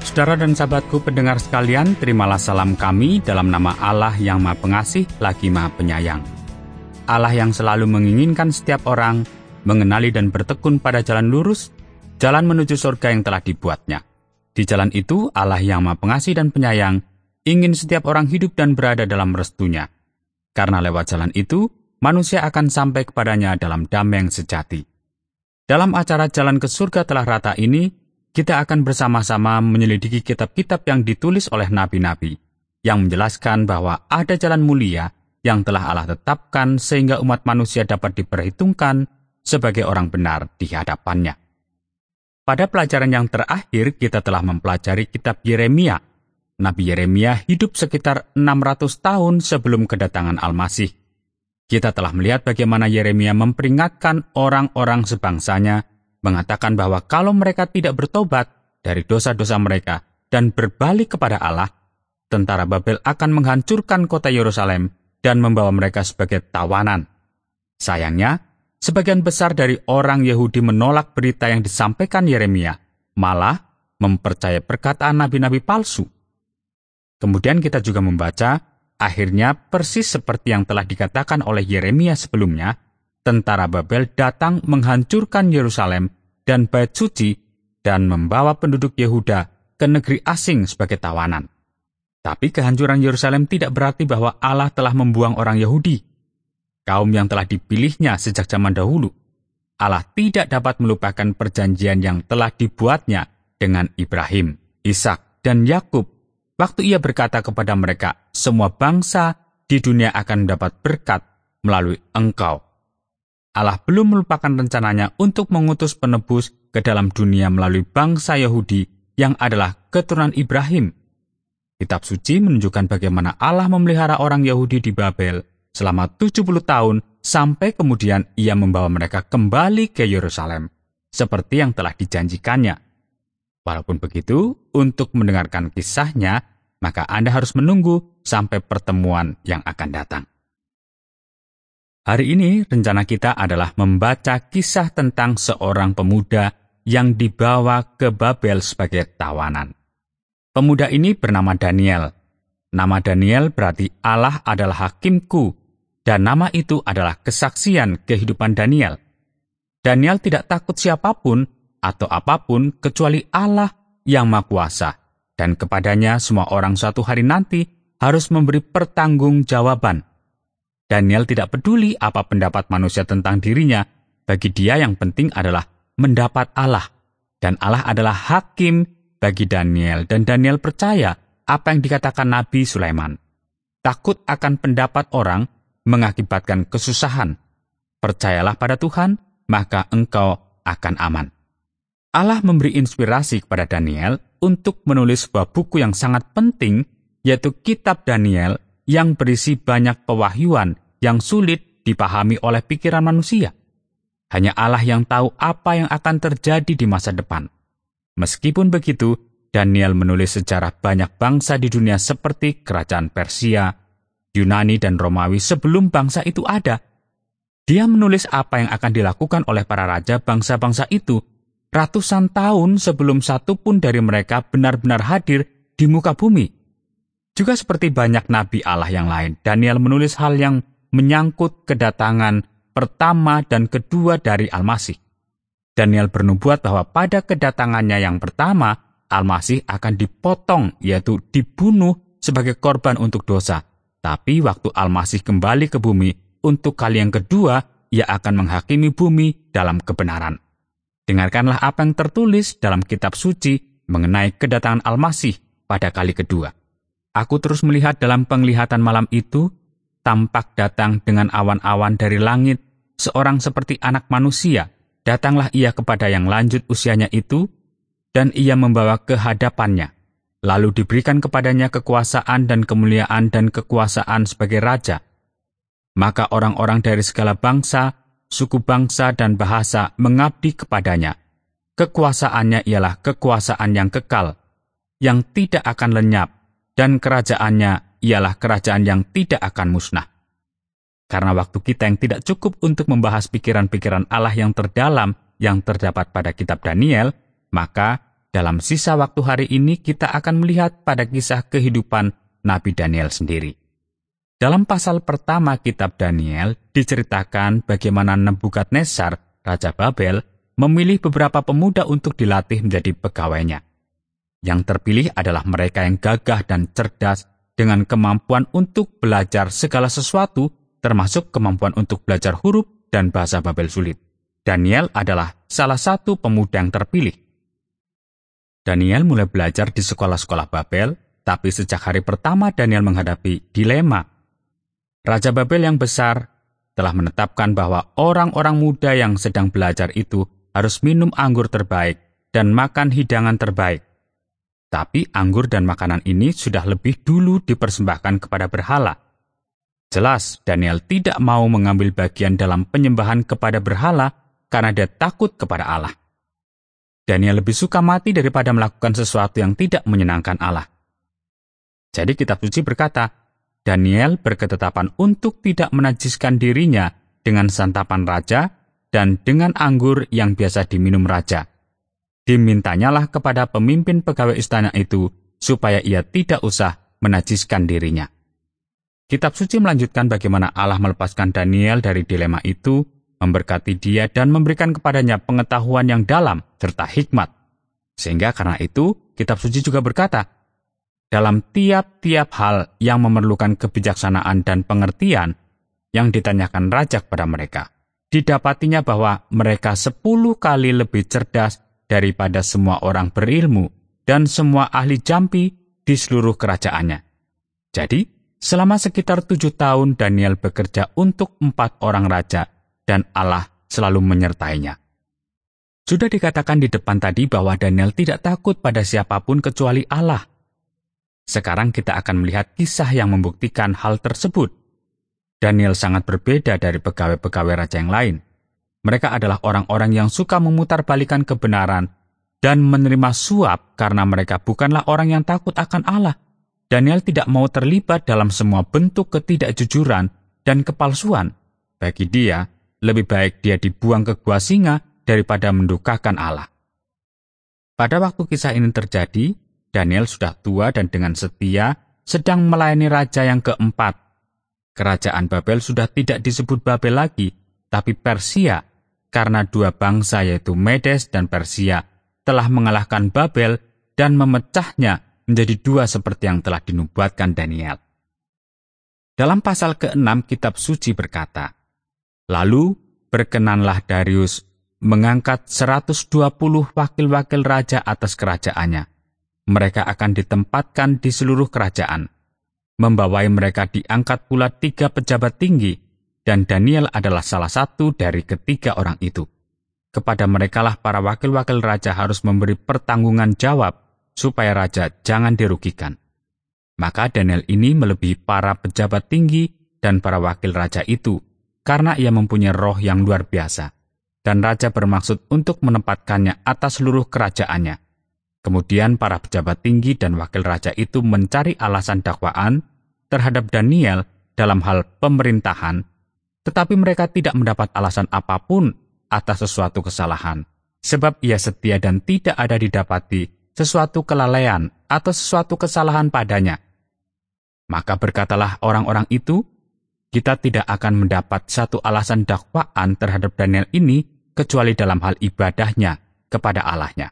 Saudara dan sahabatku pendengar sekalian, terimalah salam kami dalam nama Allah yang Maha Pengasih lagi Maha Penyayang. Allah yang selalu menginginkan setiap orang mengenali dan bertekun pada jalan lurus, jalan menuju surga yang telah dibuatnya. Di jalan itu, Allah yang Maha Pengasih dan Penyayang ingin setiap orang hidup dan berada dalam restunya. Karena lewat jalan itu, manusia akan sampai kepadanya dalam damai yang sejati. Dalam acara Jalan ke Surga Telah Rata ini, kita akan bersama-sama menyelidiki kitab-kitab yang ditulis oleh nabi-nabi, yang menjelaskan bahwa ada jalan mulia yang telah Allah tetapkan sehingga umat manusia dapat diperhitungkan sebagai orang benar di hadapannya. Pada pelajaran yang terakhir, kita telah mempelajari kitab Yeremia. Nabi Yeremia hidup sekitar 600 tahun sebelum kedatangan Al-Masih. Kita telah melihat bagaimana Yeremia memperingatkan orang-orang sebangsanya, mengatakan bahwa kalau mereka tidak bertobat dari dosa-dosa mereka dan berbalik kepada Allah, tentara Babel akan menghancurkan kota Yerusalem dan membawa mereka sebagai tawanan. Sayangnya, sebagian besar dari orang Yahudi menolak berita yang disampaikan Yeremia, malah mempercayai perkataan nabi-nabi palsu. Kemudian kita juga membaca, akhirnya persis seperti yang telah dikatakan oleh Yeremia sebelumnya, tentara Babel datang menghancurkan Yerusalem dan bait suci dan membawa penduduk Yehuda ke negeri asing sebagai tawanan. Tapi kehancuran Yerusalem tidak berarti bahwa Allah telah membuang orang Yahudi, kaum yang telah dipilihnya sejak zaman dahulu. Allah tidak dapat melupakan perjanjian yang telah dibuatnya dengan Ibrahim, Ishak, dan Yakub waktu ia berkata kepada mereka, semua bangsa di dunia akan mendapat berkat melalui engkau. Allah belum melupakan rencananya untuk mengutus penebus ke dalam dunia melalui bangsa Yahudi yang adalah keturunan Ibrahim. Kitab suci menunjukkan bagaimana Allah memelihara orang Yahudi di Babel selama 70 tahun sampai kemudian ia membawa mereka kembali ke Yerusalem, seperti yang telah dijanjikannya. Walaupun begitu, untuk mendengarkan kisahnya, maka Anda harus menunggu sampai pertemuan yang akan datang. Hari ini rencana kita adalah membaca kisah tentang seorang pemuda yang dibawa ke Babel sebagai tawanan. Pemuda ini bernama Daniel. Nama Daniel berarti Allah adalah hakimku, dan nama itu adalah kesaksian kehidupan Daniel. Daniel tidak takut siapapun atau apapun kecuali Allah yang Maha Kuasa, dan kepadanya semua orang suatu hari nanti harus memberi pertanggungjawaban. Daniel tidak peduli apa pendapat manusia tentang dirinya, bagi dia yang penting adalah mendapat Allah. Dan Allah adalah hakim bagi Daniel, dan Daniel percaya apa yang dikatakan Nabi Sulaiman. Takut akan pendapat orang mengakibatkan kesusahan. Percayalah pada Tuhan, maka engkau akan aman. Allah memberi inspirasi kepada Daniel untuk menulis sebuah buku yang sangat penting, yaitu Kitab Daniel, yang berisi banyak pewahyuan yang sulit dipahami oleh pikiran manusia. Hanya Allah yang tahu apa yang akan terjadi di masa depan. Meskipun begitu, Daniel menulis sejarah banyak bangsa di dunia seperti kerajaan Persia, Yunani, dan Romawi sebelum bangsa itu ada. Dia menulis apa yang akan dilakukan oleh para raja bangsa-bangsa itu ratusan tahun sebelum satu pun dari mereka benar-benar hadir di muka bumi. Juga seperti banyak nabi Allah yang lain, Daniel menulis hal yang menyangkut kedatangan pertama dan kedua dari Al-Masih. Daniel bernubuat bahwa pada kedatangannya yang pertama, Al-Masih akan dipotong, yaitu dibunuh sebagai korban untuk dosa. Tapi waktu Al-Masih kembali ke bumi, untuk kali yang kedua, ia akan menghakimi bumi dalam kebenaran. Dengarkanlah apa yang tertulis dalam kitab suci mengenai kedatangan Al-Masih pada kali kedua. Aku terus melihat dalam penglihatan malam itu, tampak datang dengan awan-awan dari langit, seorang seperti anak manusia. Datanglah ia kepada yang lanjut usianya itu, dan ia membawa ke hadapannya. Lalu diberikan kepadanya kekuasaan dan kemuliaan dan kekuasaan sebagai raja. Maka orang-orang dari segala bangsa, suku bangsa dan bahasa mengabdi kepadanya. Kekuasaannya ialah kekuasaan yang kekal, yang tidak akan lenyap, dan kerajaannya ialah kerajaan yang tidak akan musnah. Karena waktu kita yang tidak cukup untuk membahas pikiran-pikiran Allah yang terdalam yang terdapat pada kitab Daniel, maka dalam sisa waktu hari ini kita akan melihat pada kisah kehidupan Nabi Daniel sendiri. Dalam pasal pertama kitab Daniel diceritakan bagaimana Nebukadnezar, Raja Babel, memilih beberapa pemuda untuk dilatih menjadi pegawainya. Yang terpilih adalah mereka yang gagah dan cerdas dengan kemampuan untuk belajar segala sesuatu, termasuk kemampuan untuk belajar huruf dan bahasa Babel sulit. Daniel adalah salah satu pemuda yang terpilih. Daniel mulai belajar di sekolah-sekolah Babel, tapi sejak hari pertama Daniel menghadapi dilema. Raja Babel yang besar telah menetapkan bahwa orang-orang muda yang sedang belajar itu harus minum anggur terbaik dan makan hidangan terbaik. Tapi anggur dan makanan ini sudah lebih dulu dipersembahkan kepada berhala. Jelas, Daniel tidak mau mengambil bagian dalam penyembahan kepada berhala karena dia takut kepada Allah. Daniel lebih suka mati daripada melakukan sesuatu yang tidak menyenangkan Allah. Jadi kitab suci berkata, Daniel berketetapan untuk tidak menajiskan dirinya dengan santapan raja dan dengan anggur yang biasa diminum raja. Dimintanyalah kepada pemimpin pegawai istana itu supaya ia tidak usah menajiskan dirinya. Kitab suci melanjutkan bagaimana Allah melepaskan Daniel dari dilema itu, memberkati dia dan memberikan kepadanya pengetahuan yang dalam serta hikmat. Sehingga karena itu, kitab suci juga berkata, dalam tiap-tiap hal yang memerlukan kebijaksanaan dan pengertian yang ditanyakan raja kepada mereka, didapatinya bahwa mereka 10 kali lebih cerdas daripada semua orang berilmu dan semua ahli jampi di seluruh kerajaannya. Jadi, selama sekitar 7 tahun Daniel bekerja untuk 4 orang raja dan Allah selalu menyertainya. Sudah dikatakan di depan tadi bahwa Daniel tidak takut pada siapapun kecuali Allah. Sekarang kita akan melihat kisah yang membuktikan hal tersebut. Daniel sangat berbeda dari pegawai-pegawai raja yang lain. Mereka adalah orang-orang yang suka memutarbalikan kebenaran dan menerima suap karena mereka bukanlah orang yang takut akan Allah. Daniel tidak mau terlibat dalam semua bentuk ketidakjujuran dan kepalsuan. Bagi dia, lebih baik dia dibuang ke gua singa daripada mendukakan Allah. Pada waktu kisah ini terjadi, Daniel sudah tua dan dengan setia sedang melayani raja yang keempat. Kerajaan Babel sudah tidak disebut Babel lagi, tapi Persia, karena 2 bangsa yaitu Medes dan Persia telah mengalahkan Babel dan memecahnya menjadi 2 seperti yang telah dinubuatkan Daniel. Dalam pasal ke-6 kitab suci berkata, lalu berkenanlah Darius mengangkat 120 wakil-wakil raja atas kerajaannya. Mereka akan ditempatkan di seluruh kerajaan. Membawai mereka diangkat pula 3 pejabat tinggi, dan Daniel adalah salah satu dari ketiga orang itu. Kepada merekalah para wakil-wakil raja harus memberi pertanggungan jawab, supaya raja jangan dirugikan. Maka Daniel ini melebihi para pejabat tinggi dan para wakil raja itu, karena ia mempunyai roh yang luar biasa. Dan raja bermaksud untuk menempatkannya atas seluruh kerajaannya. Kemudian para pejabat tinggi dan wakil raja itu mencari alasan dakwaan terhadap Daniel dalam hal pemerintahan, tetapi mereka tidak mendapat alasan apapun atas sesuatu kesalahan, sebab ia setia dan tidak ada didapati sesuatu kelalaian atau sesuatu kesalahan padanya. Maka berkatalah orang-orang itu, kita tidak akan mendapat satu alasan dakwaan terhadap Daniel ini kecuali dalam hal ibadahnya kepada Allahnya.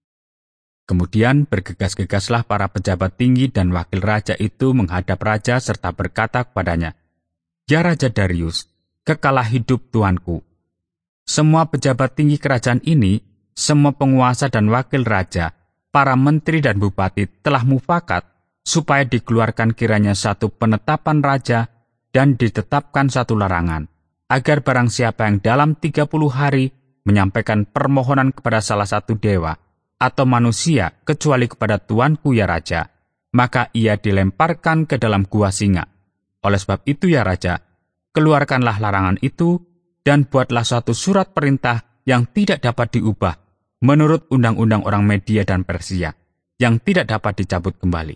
Kemudian bergegas-gegaslah para pejabat tinggi dan wakil raja itu menghadap raja serta berkata kepadanya, ya Raja Darius, kekalah hidup tuanku. Semua pejabat tinggi kerajaan ini, semua penguasa dan wakil raja, para menteri dan bupati telah mufakat supaya dikeluarkan kiranya satu penetapan raja dan ditetapkan satu larangan, agar barang siapa yang dalam 30 hari menyampaikan permohonan kepada salah satu dewa atau manusia kecuali kepada tuanku ya Raja, maka ia dilemparkan ke dalam gua singa. Oleh sebab itu ya Raja, keluarkanlah larangan itu dan buatlah suatu surat perintah yang tidak dapat diubah menurut undang-undang orang Media dan Persia, yang tidak dapat dicabut kembali.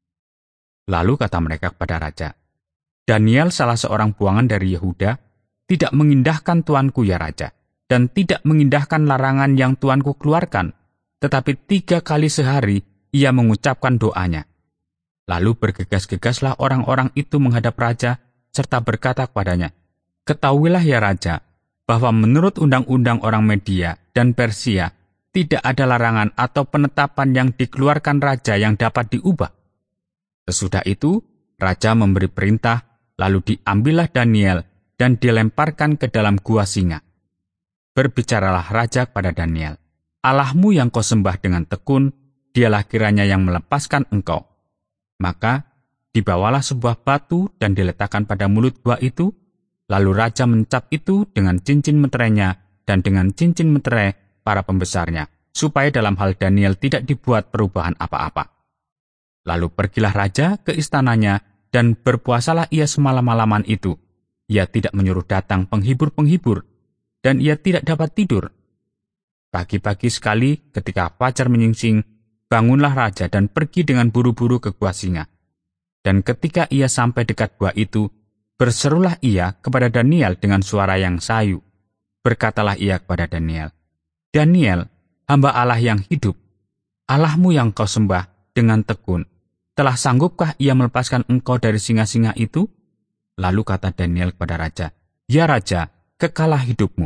Lalu kata mereka kepada Raja, Daniel salah seorang buangan dari Yehuda, tidak mengindahkan tuanku ya Raja, dan tidak mengindahkan larangan yang tuanku keluarkan, tetapi 3 kali sehari ia mengucapkan doanya. Lalu bergegas-gegaslah orang-orang itu menghadap raja, serta berkata kepadanya, "Ketahuilah ya raja, bahwa menurut undang-undang orang Media dan Persia, tidak ada larangan atau penetapan yang dikeluarkan raja yang dapat diubah." Sesudah itu, raja memberi perintah, lalu diambillah Daniel dan dilemparkan ke dalam gua singa. Berbicaralah raja kepada Daniel, "Allahmu yang kau sembah dengan tekun, dialah kiranya yang melepaskan engkau." Maka dibawalah sebuah batu dan diletakkan pada mulut gua itu, lalu raja mencap itu dengan cincin meterainya dan dengan cincin meterai para pembesarnya, supaya dalam hal Daniel tidak dibuat perubahan apa-apa. Lalu pergilah raja ke istananya dan berpuasalah ia semalam-malaman itu. Ia tidak menyuruh datang penghibur-penghibur, dan ia tidak dapat tidur. Pagi-pagi sekali ketika fajar menyingsing, bangunlah raja dan pergi dengan buru-buru ke gua singa. Dan ketika ia sampai dekat gua itu, berserulah ia kepada Daniel dengan suara yang sayu. Berkatalah ia kepada Daniel, "Daniel, hamba Allah yang hidup, Allahmu yang kau sembah dengan tekun, telah sanggupkah ia melepaskan engkau dari singa-singa itu?" Lalu kata Daniel kepada raja, "Ya raja, kekalah hidupmu."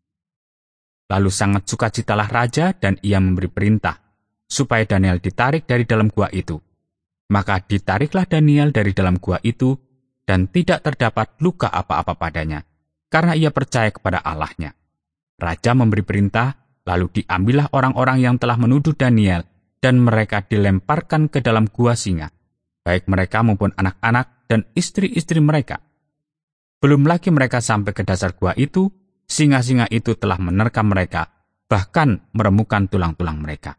Lalu sangat sukacitalah raja dan ia memberi perintah supaya Daniel ditarik dari dalam gua itu. Maka ditariklah Daniel dari dalam gua itu, dan tidak terdapat luka apa-apa padanya, karena ia percaya kepada Allahnya. Raja memberi perintah, lalu diambillah orang-orang yang telah menuduh Daniel, dan mereka dilemparkan ke dalam gua singa, baik mereka maupun anak-anak dan istri-istri mereka. Belum lagi mereka sampai ke dasar gua itu, singa-singa itu telah menerkam mereka, bahkan meremukan tulang-tulang mereka.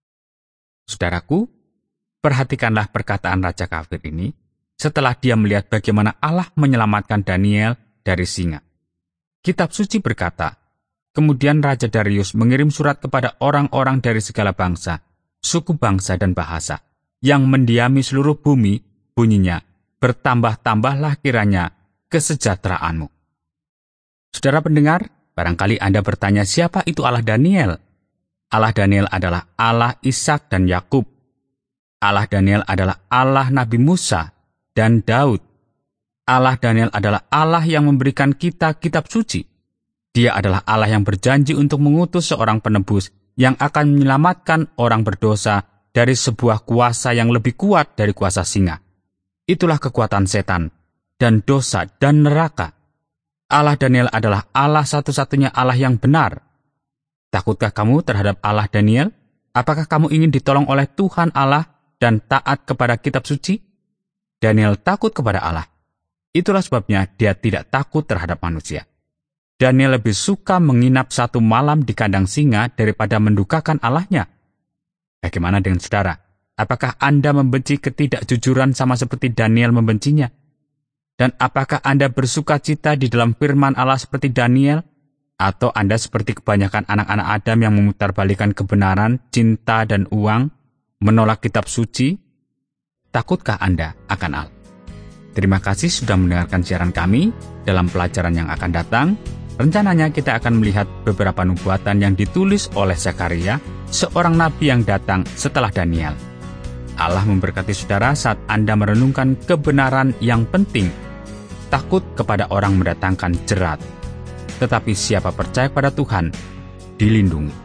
Saudaraku, perhatikanlah perkataan Raja Kafir ini setelah dia melihat bagaimana Allah menyelamatkan Daniel dari singa. Kitab suci berkata, kemudian Raja Darius mengirim surat kepada orang-orang dari segala bangsa, suku bangsa dan bahasa, yang mendiami seluruh bumi, bunyinya, "Bertambah-tambahlah kiranya kesejahteraanmu." Saudara pendengar, barangkali Anda bertanya, siapa itu Allah Daniel? Allah Daniel adalah Allah Ishak dan Yakub. Allah Daniel adalah Allah Nabi Musa dan Daud. Allah Daniel adalah Allah yang memberikan kita kitab suci. Dia adalah Allah yang berjanji untuk mengutus seorang penebus yang akan menyelamatkan orang berdosa dari sebuah kuasa yang lebih kuat dari kuasa singa. Itulah kekuatan setan dan dosa dan neraka. Allah Daniel adalah Allah satu-satunya Allah yang benar. Takutkah kamu terhadap Allah Daniel? Apakah kamu ingin ditolong oleh Tuhan Allah dan taat kepada kitab suci? Daniel takut kepada Allah. Itulah sebabnya dia tidak takut terhadap manusia. Daniel lebih suka menginap 1 malam di kandang singa daripada mendukakan Allahnya. Bagaimana dengan saudara? Apakah Anda membenci ketidakjujuran sama seperti Daniel membencinya? Dan apakah Anda bersuka cita di dalam firman Allah seperti Daniel? Atau Anda seperti kebanyakan anak-anak Adam yang memutarbalikkan kebenaran, cinta, dan uang, menolak kitab suci? Takutkah Anda akan Allah? Terima kasih sudah mendengarkan siaran kami. Dalam pelajaran yang akan datang, rencananya kita akan melihat beberapa nubuatan yang ditulis oleh Zakaria, seorang nabi yang datang setelah Daniel. Allah memberkati saudara saat Anda merenungkan kebenaran yang penting. Takut kepada orang mendatangkan jerat, tetapi siapa percaya pada Tuhan, dilindungi.